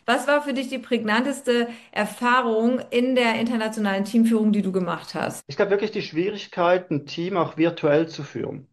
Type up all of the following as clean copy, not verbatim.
Was war für dich die prägnanteste Erfahrung in der internationalen Teamführung, die du gemacht hast? Ich glaube wirklich die Schwierigkeit, ein Team auch virtuell zu führen.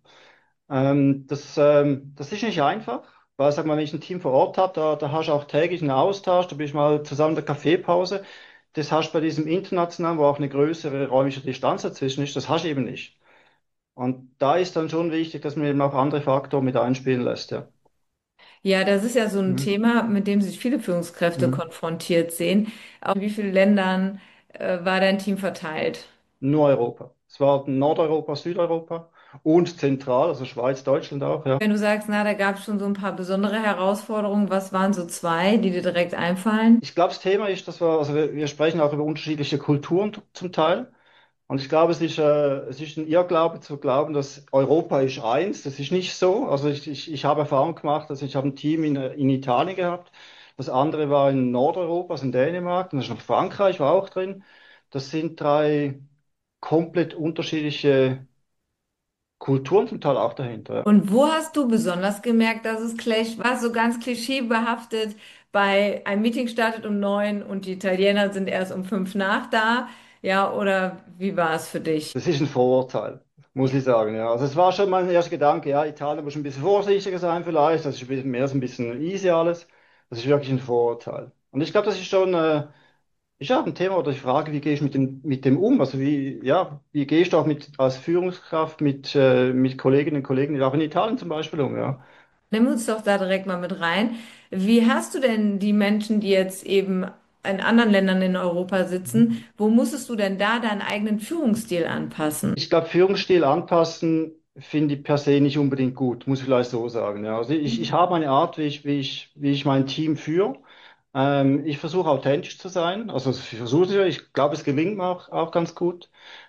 Das ist nicht einfach, weil, sag mal, wenn ich ein Team vor Ort habe, da hast du auch täglich einen Austausch, da bist du mal zusammen in der Kaffeepause. Das hast du bei diesem internationalen, wo auch eine größere räumliche Distanz dazwischen ist, das hast du eben nicht. Und da ist dann schon wichtig, dass man eben auch andere Faktoren mit einspielen lässt, ja. Ja, das ist ja so ein Mhm. Thema, mit dem sich viele Führungskräfte Mhm. konfrontiert sehen. Auf wie viele Ländern war dein Team verteilt? Nur Europa. Es war Nordeuropa, Südeuropa und zentral, also Schweiz, Deutschland auch, ja. Wenn du sagst, na, da gab es schon so ein paar besondere Herausforderungen, was waren so zwei, die dir direkt einfallen? Ich glaube, das Thema ist, wir sprechen auch über unterschiedliche Kulturen zum Teil. Und ich glaube, es ist ein Irrglaube zu glauben, dass Europa ist eins. Das ist nicht so. Also ich habe Erfahrung gemacht, dass ich habe ein Team in Italien gehabt. Das andere war in Nordeuropa, also in Dänemark. Und das ist noch Frankreich, war auch drin. Das sind drei komplett unterschiedliche Kulturen zum Teil auch dahinter. Ja. Und wo hast du besonders gemerkt, dass es Clash war? So ganz klischeebehaftet, bei einem Meeting startet um 9 und die Italiener sind erst um 5 nach da. Ja, oder wie war es für dich? Das ist ein Vorurteil, muss ich sagen. Ja. Also es war schon mein erster Gedanke, ja, Italien muss ein bisschen vorsichtiger sein vielleicht. Das ist mehr so ein bisschen easy alles. Das ist wirklich ein Vorurteil. Und ich glaube, das ist schon ist ja ein Thema oder die Frage, wie gehe ich mit dem um? Also wie gehst du auch als Führungskraft mit Kolleginnen und Kollegen, auch in Italien zum Beispiel um, ja? Nimm uns doch da direkt mal mit rein. Wie hast du denn die Menschen, die jetzt eben in anderen Ländern in Europa sitzen, Mhm. wo musstest du denn da deinen eigenen Führungsstil anpassen? Ich glaube, Führungsstil anpassen finde ich per se nicht unbedingt gut, muss ich vielleicht so sagen. Ja. Also ich habe eine Art, wie ich mein Team führe. Ich versuche authentisch zu sein. Also ich versuche es, ja, ich glaube, es gelingt mir auch ganz gut.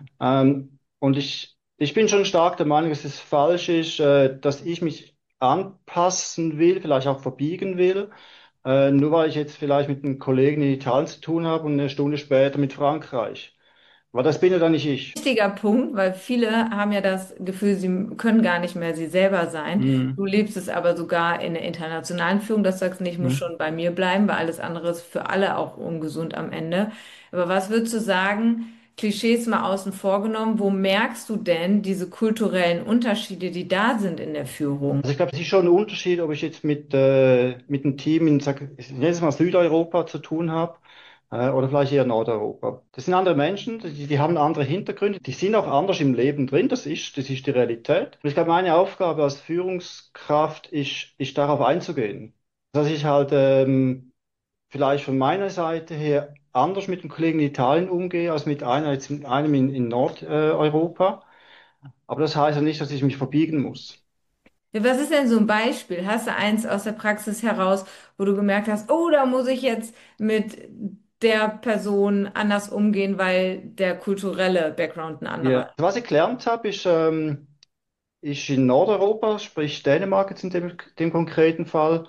Und ich bin schon stark der Meinung, dass es falsch ist, dass ich mich anpassen will, vielleicht auch verbiegen will, nur weil ich jetzt vielleicht mit einem Kollegen in Italien zu tun habe und eine Stunde später mit Frankreich. Aber das bin ja dann nicht ich. Wichtiger Punkt, weil viele haben ja das Gefühl, sie können gar nicht mehr sie selber sein. Du Mhm. lebst es aber sogar in der internationalen Führung, dass du sagst, nee, ich muss Mhm. schon bei mir bleiben, weil alles andere ist für alle auch ungesund am Ende. Aber was würdest du sagen, Klischees mal außen vor genommen, wo merkst du denn diese kulturellen Unterschiede, die da sind in der Führung? Also ich glaube, es ist schon ein Unterschied, ob ich jetzt mit einem Team ich nenne es mal Südeuropa zu tun habe, oder vielleicht eher Nordeuropa. Das sind andere Menschen, die haben andere Hintergründe, die sind auch anders im Leben drin, das ist die Realität. Und ich glaube, meine Aufgabe als Führungskraft ist darauf einzugehen. Dass ich halt vielleicht von meiner Seite her anders mit dem Kollegen in Italien umgehe, als mit einem in Nordeuropa. Aber das heißt ja nicht, dass ich mich verbiegen muss. Ja, was ist denn so ein Beispiel? Hast du eins aus der Praxis heraus, wo du gemerkt hast, oh, da muss ich jetzt mit der Person anders umgehen, weil der kulturelle Background ein anderer Ja. ist? Was ich gelernt habe, ist in Nordeuropa, sprich Dänemark jetzt in dem konkreten Fall,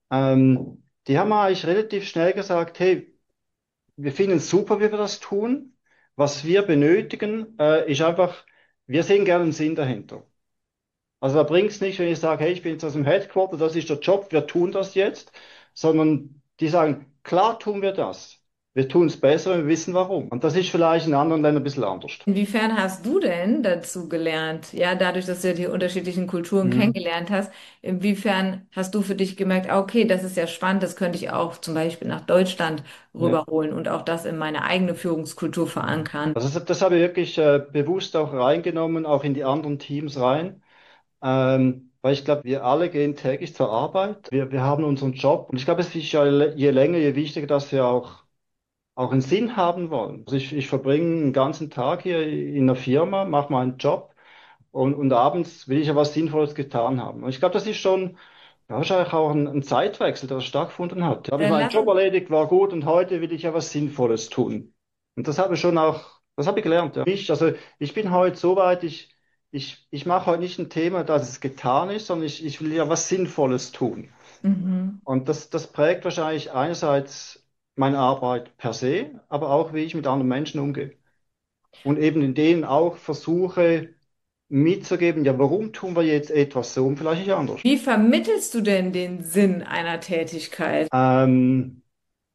die haben eigentlich relativ schnell gesagt, hey, wir finden es super, wie wir das tun. Was wir benötigen, ist einfach, wir sehen gerne einen Sinn dahinter. Also da bringt es nicht, wenn ich sage, hey, ich bin jetzt aus dem Headquarter, das ist der Job, wir tun das jetzt, sondern die sagen, klar tun wir das. Wir tun es besser, wenn wir wissen warum. Und das ist vielleicht in anderen Ländern ein bisschen anders. Inwiefern hast du denn dazu gelernt? Ja, dadurch, dass du ja die unterschiedlichen Kulturen Mhm. kennengelernt hast, inwiefern hast du für dich gemerkt, ah, okay, das ist ja spannend, das könnte ich auch zum Beispiel nach Deutschland Ja. rüberholen und auch das in meine eigene Führungskultur verankern? Also das habe ich wirklich bewusst auch reingenommen, auch in die anderen Teams rein, weil ich glaube, wir alle gehen täglich zur Arbeit. Wir haben unseren Job und ich glaube, es ist ja je länger, je wichtiger, dass wir auch einen Sinn haben wollen. Also ich verbringe einen ganzen Tag hier in der Firma, mache meinen Job und abends will ich ja was Sinnvolles getan haben. Und ich glaube, das ist schon ja, wahrscheinlich auch ein Zeitwechsel, der stattgefunden hat. Da habe ich Dann meinen lass Job uns erledigt, war gut und heute will ich ja was Sinnvolles tun. Und das habe ich schon auch, das habe ich gelernt. Ja. Also ich bin heute so weit, ich mache heute nicht ein Thema, dass es getan ist, sondern ich will ja was Sinnvolles tun. Mhm. Und das prägt wahrscheinlich einerseits meine Arbeit per se, aber auch, wie ich mit anderen Menschen umgehe. Und eben in denen auch versuche mitzugeben, ja, warum tun wir jetzt etwas so und vielleicht nicht anders? Wie vermittelst du denn den Sinn einer Tätigkeit? Ähm,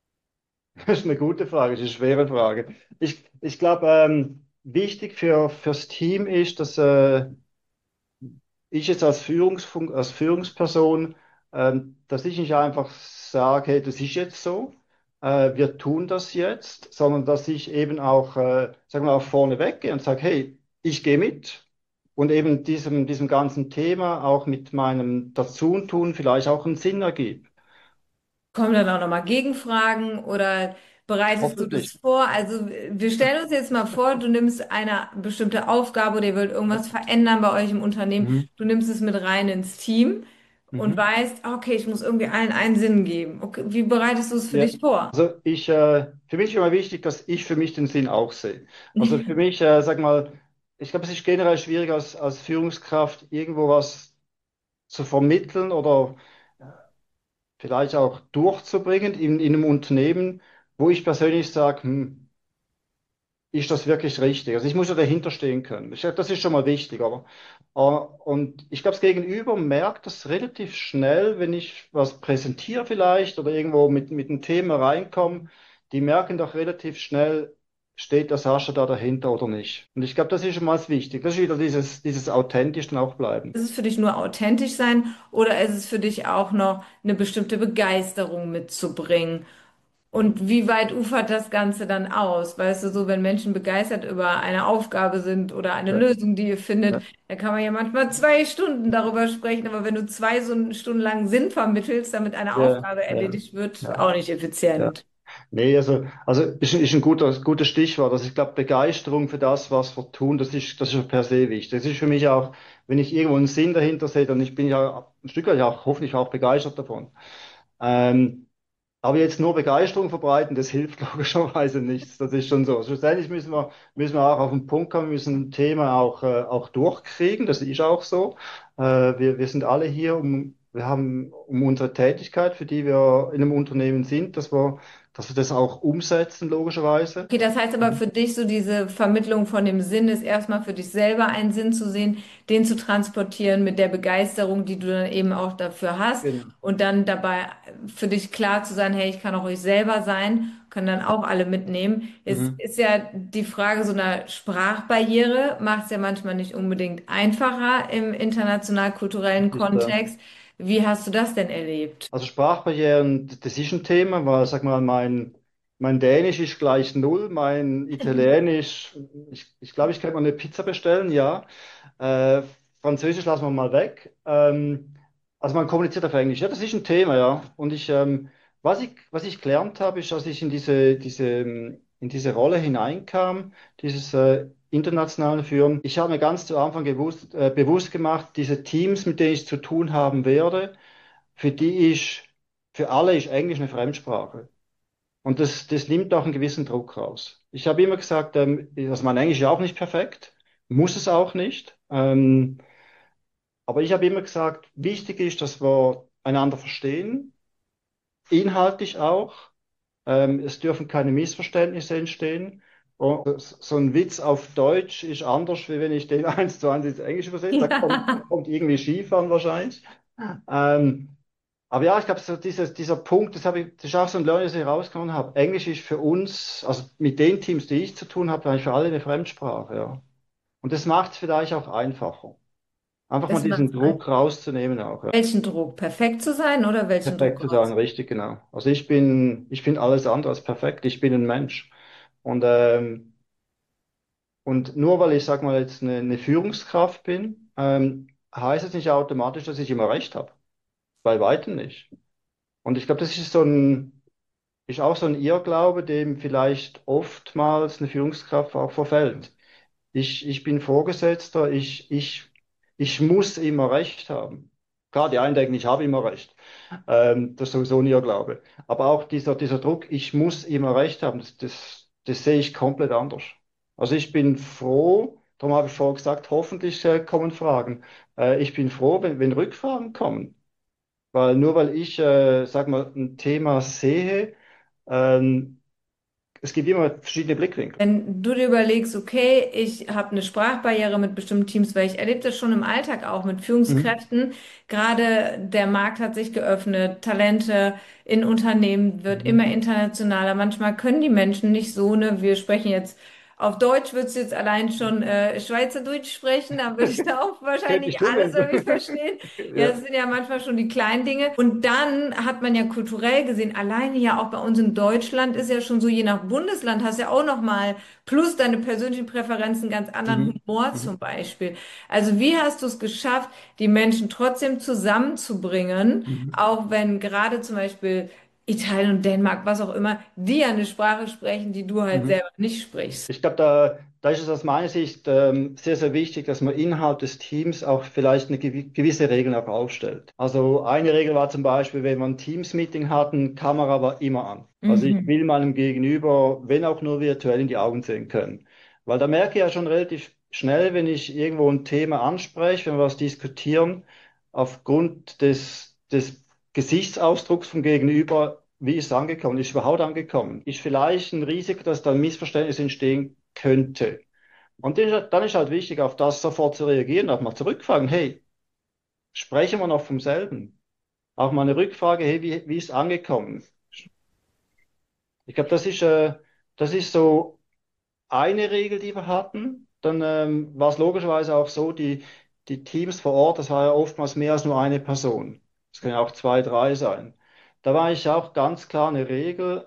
Das ist eine gute Frage, das ist eine schwere Frage. Ich glaube, wichtig fürs Team ist, dass ich jetzt als Führungsperson, dass ich nicht einfach sage, hey, das ist jetzt so, wir tun das jetzt, sondern dass ich eben auch, sagen wir, auch vorne weggehe und sage, hey, ich gehe mit und eben diesem ganzen Thema auch mit meinem Dazutun vielleicht auch einen Sinn ergibt. Kommen dann auch nochmal Gegenfragen oder bereitest du das Hoffentlich. vor? Also wir stellen uns jetzt mal vor, du nimmst eine bestimmte Aufgabe oder ihr wollt irgendwas verändern bei euch im Unternehmen. Mhm. Du nimmst es mit rein ins Team und Mhm. weißt, okay, ich muss irgendwie allen einen Sinn geben. Okay, wie bereitest du es für Ja, dich vor? also für mich ist immer wichtig, dass ich für mich den Sinn auch sehe. Also für mich, sag mal, ich glaube, es ist generell schwierig als Führungskraft irgendwo was zu vermitteln oder vielleicht auch durchzubringen in einem Unternehmen, wo ich persönlich sage, ist das wirklich richtig? Also ich muss ja dahinter stehen können. Das ist schon mal wichtig, aber und ich glaube, das Gegenüber merkt das relativ schnell, wenn ich was präsentiere vielleicht oder irgendwo mit einem Thema reinkomme. Die merken doch relativ schnell, steht der Sascha da dahinter oder nicht. Und ich glaube, das ist schon mal das Wichtige. Das ist wieder dieses authentisch dann auch bleiben. Ist es für dich nur authentisch sein oder ist es für dich auch noch eine bestimmte Begeisterung mitzubringen? Und wie weit ufert das Ganze dann aus? Weißt du, so wenn Menschen begeistert über eine Aufgabe sind oder eine Ja, Lösung, die ihr findet, ja, dann kann man ja manchmal 2 Stunden darüber sprechen. Aber wenn du zwei Stunden lang Sinn vermittelst, damit eine ja, Aufgabe ja, erledigt wird, ja. auch nicht Ja. effizient. Nee, also ist ein gutes Stichwort. Also ich glaube, Begeisterung für das, was wir tun, das ist per se wichtig. Das ist für mich auch, wenn ich irgendwo einen Sinn dahinter sehe, dann bin ich ja ein Stück weit auch hoffentlich auch begeistert davon. Ähm, aber jetzt nur Begeisterung verbreiten, das hilft logischerweise nichts. Das ist schon so. Schlussendlich müssen wir auch auf den Punkt kommen, wir müssen ein Thema auch durchkriegen. Das ist auch so. Wir sind alle hier, wir haben um unsere Tätigkeit, für die wir in einem Unternehmen sind, dass wir das auch umsetzen, logischerweise. Okay, das heißt aber für dich so diese Vermittlung von dem Sinn ist erstmal für dich selber einen Sinn zu sehen, den zu transportieren mit der Begeisterung, die du dann eben auch dafür hast Genau. und dann dabei für dich klar zu sein, hey, ich kann auch ich selber sein, können dann auch alle mitnehmen. Es Mhm. ist ja die Frage so einer Sprachbarriere, macht es ja manchmal nicht unbedingt einfacher im international-kulturellen Ist, Kontext. Wie hast du das denn erlebt? Also Sprachbarrieren, das ist ein Thema, weil, sag mal, mein Dänisch ist gleich null, mein Italienisch, ich glaube, ich könnte mal eine Pizza bestellen, ja. Äh, Französisch lassen wir mal weg. Also man kommuniziert auf Englisch, ja, das ist ein Thema, ja. Und was ich gelernt habe, ist, als ich in diese Rolle hineinkam, dieses internationale Führen, ich habe mir ganz zu Anfang bewusst gemacht, diese Teams, mit denen ich zu tun haben werde, für die ist, für alle ist Englisch eine Fremdsprache. Und das nimmt auch einen gewissen Druck raus. Ich habe immer gesagt, also mein Englisch ist ja auch nicht perfekt, muss es auch nicht. Aber ich habe immer gesagt, wichtig ist, dass wir einander verstehen, inhaltlich auch. Es dürfen keine Missverständnisse entstehen. Und so ein Witz auf Deutsch ist anders, wie wenn ich den eins zu eins ins Englisch übersetze. Kommt irgendwie schief an wahrscheinlich. Ähm, Aber ja, ich glaube, so dieser Punkt, das ist auch so ein Learning, das ich rausgenommen habe. Englisch ist für uns, also mit den Teams, die ich zu tun habe, eigentlich für alle eine Fremdsprache, ja. Und das macht es vielleicht auch einfacher. Einfach mal Das diesen macht's Druck rauszunehmen auch, ja. welchen Druck? Perfekt zu sein oder welchen Perfekt Druck zu sagen, raus? richtig, genau. Also ich bin alles andere als perfekt. Ich bin ein Mensch. Und, und nur weil ich, sag mal, jetzt eine Führungskraft bin, heißt es nicht automatisch, dass ich immer recht habe. Bei weitem nicht. Und ich glaube, das ist ist auch so ein Irrglaube, dem vielleicht oftmals eine Führungskraft auch verfällt. Ich bin Vorgesetzter, ich muss immer Recht haben. Klar, die einen denken, ich habe immer Recht. Das ist sowieso ein Irrglaube. Aber auch dieser Druck, ich muss immer Recht haben, das sehe ich komplett anders. Also ich bin froh, darum habe ich vorher gesagt, hoffentlich kommen Fragen. Ich bin froh, wenn Rückfragen kommen. Weil nur weil ich, sag mal, ein Thema sehe, ähm, es gibt immer verschiedene Blickwinkel. Wenn du dir überlegst, okay, ich habe eine Sprachbarriere mit bestimmten Teams, weil ich erlebe das schon im Alltag auch mit Mhm. Führungskräften. Gerade der Markt hat sich geöffnet, Talente in Unternehmen wird immer Mhm. internationaler. Manchmal können die Menschen nicht so, ne, wir sprechen jetzt auf Deutsch, würdest du jetzt allein schon Schweizerdeutsch sprechen, dann würde ich da auch Könnte wahrscheinlich ich tun, alles wenn irgendwie verstehen. du. Ja, Ja. das sind ja manchmal schon die kleinen Dinge. Und dann hat man ja kulturell gesehen, alleine ja auch bei uns in Deutschland ist ja schon so, je nach Bundesland hast du ja auch noch mal plus deine persönlichen Präferenzen ganz anderen Mhm. Humor zum Mhm. Beispiel. Also wie hast du es geschafft, die Menschen trotzdem zusammenzubringen, Mhm. auch wenn gerade zum Beispiel Italien und Dänemark, was auch immer, die ja eine Sprache sprechen, die du halt Mhm. selber nicht sprichst. Ich glaube, da ist es aus meiner Sicht sehr, sehr wichtig, dass man innerhalb des Teams auch vielleicht eine gewisse Regeln auch aufstellt. Also eine Regel war zum Beispiel, wenn man ein Teams-Meeting hatten, Kamera war immer an. Also ich Mhm. will meinem Gegenüber, wenn auch nur virtuell, in die Augen sehen können. Weil da merke ich ja schon relativ schnell, wenn ich irgendwo ein Thema anspreche, wenn wir was diskutieren, aufgrund des Gesichtsausdrucks vom Gegenüber, wie ist es angekommen, ist es überhaupt angekommen, ist vielleicht ein Risiko, dass da ein Missverständnis entstehen könnte. Und dann ist halt wichtig, auf das sofort zu reagieren, auch mal zurückfragen, hey, sprechen wir noch vom selben? Auch mal eine Rückfrage, hey, wie ist es angekommen? Ich glaube, das ist so eine Regel, die wir hatten. Dann war es logischerweise auch so, die Teams vor Ort, das war ja oftmals mehr als nur eine Person. Es können ja auch zwei, drei sein. Da war ich auch ganz klar eine Regel,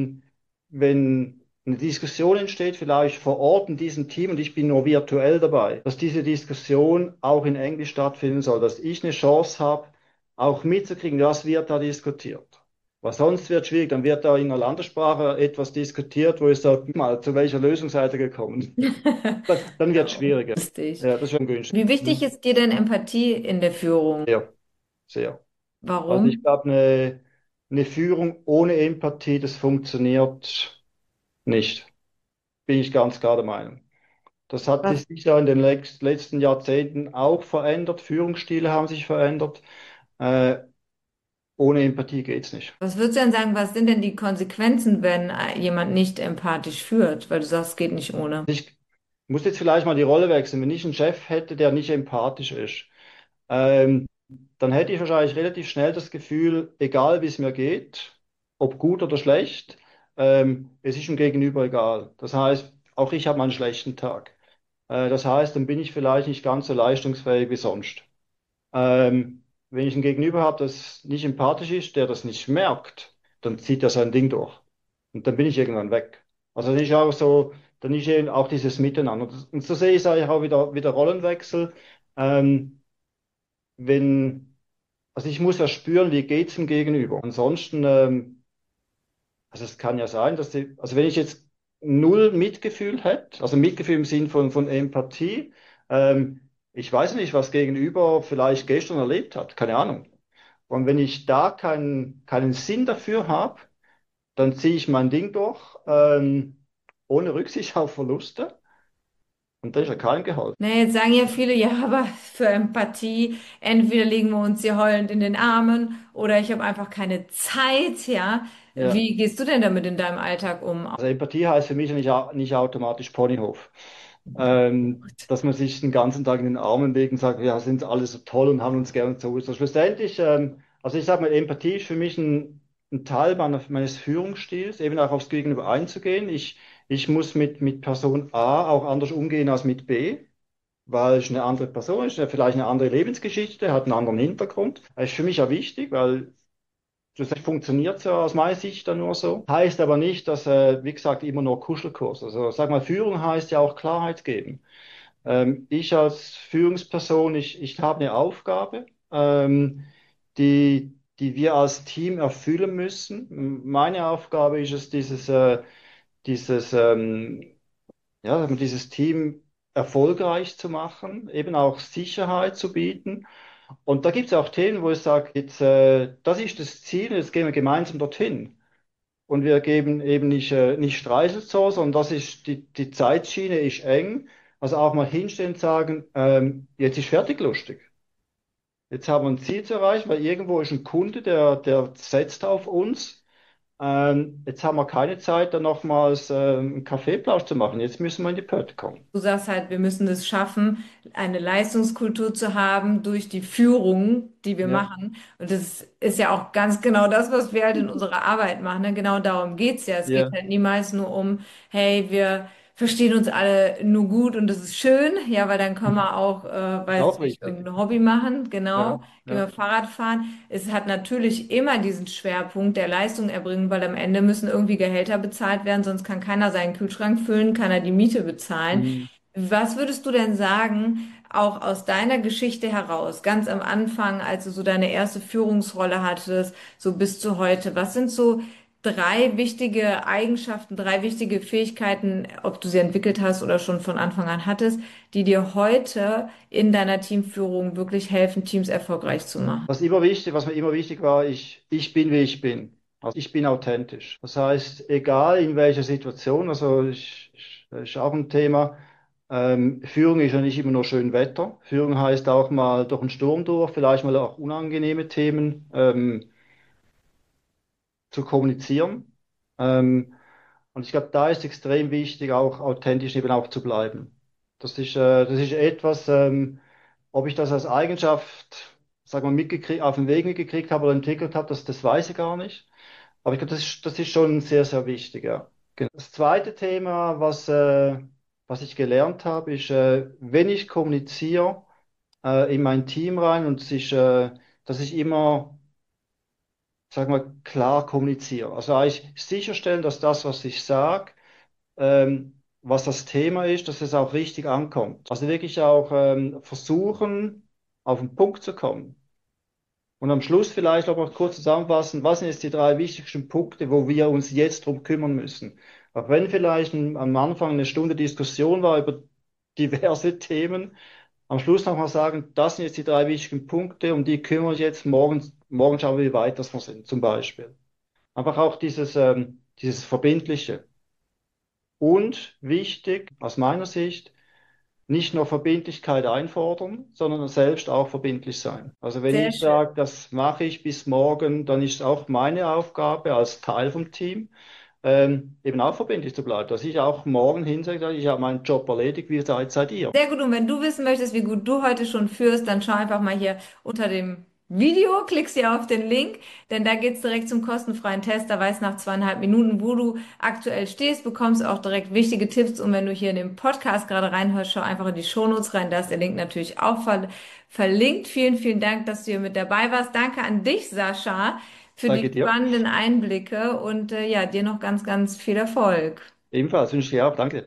wenn eine Diskussion entsteht, vielleicht vor Ort in diesem Team und ich bin nur virtuell dabei, dass diese Diskussion auch in Englisch stattfinden soll, dass ich eine Chance habe, auch mitzukriegen, was wird da diskutiert. Weil sonst wird es schwierig, dann wird da in einer Landessprache etwas diskutiert, wo ich sage, mal, zu welcher Lösung seid ihr gekommen? Dann wird es Ja, schwieriger. lustig. Ja, das wäre günstig. Wie wichtig Hm? ist dir denn Empathie in der Führung? Sehr, sehr. Also ich Warum? glaube, eine Führung ohne Empathie, das funktioniert nicht. Bin ich ganz klar der Meinung. Das hat Was, sich sicher in den letzten Jahrzehnten auch verändert. Führungsstile haben sich verändert. Äh, ohne Empathie geht's nicht. was würdest du denn sagen, was sind denn die Konsequenzen, wenn jemand nicht empathisch führt? Weil du sagst, es geht nicht ohne. Ich muss jetzt vielleicht mal die Rolle wechseln. Wenn ich einen Chef hätte, der nicht empathisch ist, ähm, dann hätte ich wahrscheinlich relativ schnell das Gefühl, egal wie es mir geht, ob gut oder schlecht, es ist dem Gegenüber egal. Das heißt, auch ich habe mal einen schlechten Tag. Das heißt, dann bin ich vielleicht nicht ganz so leistungsfähig wie sonst. Wenn ich ein Gegenüber habe, das nicht empathisch ist, der das nicht merkt, dann zieht er sein Ding durch. Und dann bin ich irgendwann weg. Also dann ist auch so, dann ist eben auch dieses Miteinander. Und so sehe ich es eigentlich auch wieder Rollenwechsel. Ähm, wenn, also ich muss ja spüren, wie geht's dem Gegenüber. Ansonsten, also es kann ja sein, also wenn ich jetzt null Mitgefühl hätte, also Mitgefühl im Sinn von Empathie, ich weiß nicht, was Gegenüber vielleicht gestern erlebt hat, keine Ahnung. Und wenn ich da keinen Sinn dafür habe, dann ziehe ich mein Ding durch, ohne Rücksicht auf Verluste. Und da ist ja keinem geholfen. Na, jetzt sagen ja viele, ja, aber für Empathie, entweder legen wir uns hier heulend in den Armen oder ich habe einfach keine Zeit, ja. Ja. Wie gehst du denn damit in deinem Alltag um? Also Empathie heißt für mich nicht automatisch Ponyhof. Dass man sich den ganzen Tag in den Armen legt und sagt, ja, sind alle so toll und haben uns gern und so. So schlussendlich, also ich sage mal, Empathie ist für mich ein Teil meines Führungsstils, eben auch aufs Gegenüber einzugehen. Ich muss mit Person A auch anders umgehen als mit B, weil es eine andere Person ist, vielleicht eine andere Lebensgeschichte, hat einen anderen Hintergrund. Das ist für mich ja wichtig, weil das funktioniert ja aus meiner Sicht dann nur so. Heißt aber nicht, dass, wie gesagt, immer nur Kuschelkurs. Also sag mal, Führung heißt ja auch Klarheit geben. Ich als Führungsperson, ich habe eine Aufgabe, die wir als Team erfüllen müssen. Meine Aufgabe ist es, dieses, ja, sagen wir, dieses Team erfolgreich zu machen, eben auch Sicherheit zu bieten. Und da gibt es auch Themen, wo ich sage, jetzt, das ist das Ziel, jetzt gehen wir gemeinsam dorthin. Und wir geben eben nicht Streichelzoo, sondern das ist die Zeitschiene ist eng. Also auch mal hinstellen und sagen, jetzt ist fertig lustig. Jetzt haben wir ein Ziel zu erreichen, weil irgendwo ist ein Kunde, der setzt auf uns. Jetzt haben wir keine Zeit, dann nochmals einen Kaffeeplausch zu machen. Jetzt müssen wir in die Pötte kommen. Du sagst halt, wir müssen es schaffen, eine Leistungskultur zu haben durch die Führung, die wir Ja, machen. Und das ist ja auch ganz genau das, was wir halt in unserer Arbeit machen. Ne? Genau darum geht's ja. Es geht ja, halt niemals nur um, hey, wir verstehen uns alle nur gut und das ist schön. Ja, weil dann können wir auch, ist weiß auch ich nicht, wichtig. irgendein Hobby machen. Genau. Ja, Gehen wir ja. Fahrrad fahren. Es hat natürlich immer diesen Schwerpunkt der Leistung erbringen, weil am Ende müssen irgendwie Gehälter bezahlt werden, sonst kann keiner seinen Kühlschrank füllen, keiner die Miete bezahlen. Mhm. Was würdest du denn sagen, auch aus deiner Geschichte heraus, ganz am Anfang, als du so deine erste Führungsrolle hattest, so bis zu heute, was sind so drei wichtige Eigenschaften, drei wichtige Fähigkeiten, ob du sie entwickelt hast oder schon von Anfang an hattest, die dir heute in deiner Teamführung wirklich helfen, Teams erfolgreich zu machen? Was mir immer wichtig war, ich bin, wie ich bin. Also ich bin authentisch. Das heißt, egal in welcher Situation, ist auch ein Thema. Führung ist ja nicht immer nur schön Wetter. Führung heißt auch mal durch einen Sturm durch, vielleicht mal auch unangenehme Themen zu kommunizieren. Und ich glaube, da ist extrem wichtig, auch authentisch eben auch zu bleiben. Das ist etwas, ob ich das als Eigenschaft, sag mal, mitgekriegt, auf den Weg mitgekriegt habe oder entwickelt habe, das weiß ich gar nicht. Aber ich glaube, das ist schon sehr, sehr wichtig, ja. Genau. Das zweite Thema, was ich gelernt habe, ist, wenn ich kommuniziere, in mein Team rein und dass ich immer, sag mal, klar kommuniziere. Also eigentlich sicherstellen, dass das, was ich sage, was das Thema ist, dass es auch richtig ankommt. Also wirklich auch versuchen, auf den Punkt zu kommen. Und am Schluss vielleicht noch mal kurz zusammenfassen, was sind jetzt die drei wichtigsten Punkte, wo wir uns jetzt drum kümmern müssen. Auch wenn vielleicht am Anfang eine Stunde Diskussion war über diverse Themen, am Schluss noch mal sagen, das sind jetzt die drei wichtigen Punkte, um die kümmern wir uns jetzt. Morgen schauen wir, wie weit das wir sind, zum Beispiel. Einfach auch dieses Verbindliche. Und wichtig, aus meiner Sicht, nicht nur Verbindlichkeit einfordern, sondern selbst auch verbindlich sein. Also wenn Sehr ich schön. sage, das mache ich bis morgen, dann ist auch meine Aufgabe als Teil vom Team, eben auch verbindlich zu bleiben. Dass ich auch morgen hinsage, ich habe meinen Job erledigt, wie seid ihr? Sehr gut. Und wenn du wissen möchtest, wie gut du heute schon führst, dann schau einfach mal hier unter dem Video, klickst hier auf den Link, denn da geht's direkt zum kostenfreien Test. Da weißt nach 2,5 Minuten, wo du aktuell stehst, bekommst auch direkt wichtige Tipps. Und wenn du hier in den Podcast gerade reinhörst, schau einfach in die Shownotes rein. Da ist der Link natürlich auch verlinkt. Vielen, vielen Dank, dass du hier mit dabei warst. Danke an dich, Sascha, für die Danke dir. spannenden Einblicke und ja, dir noch ganz, ganz viel Erfolg. Ebenfalls wünsche ich dir auch. Danke.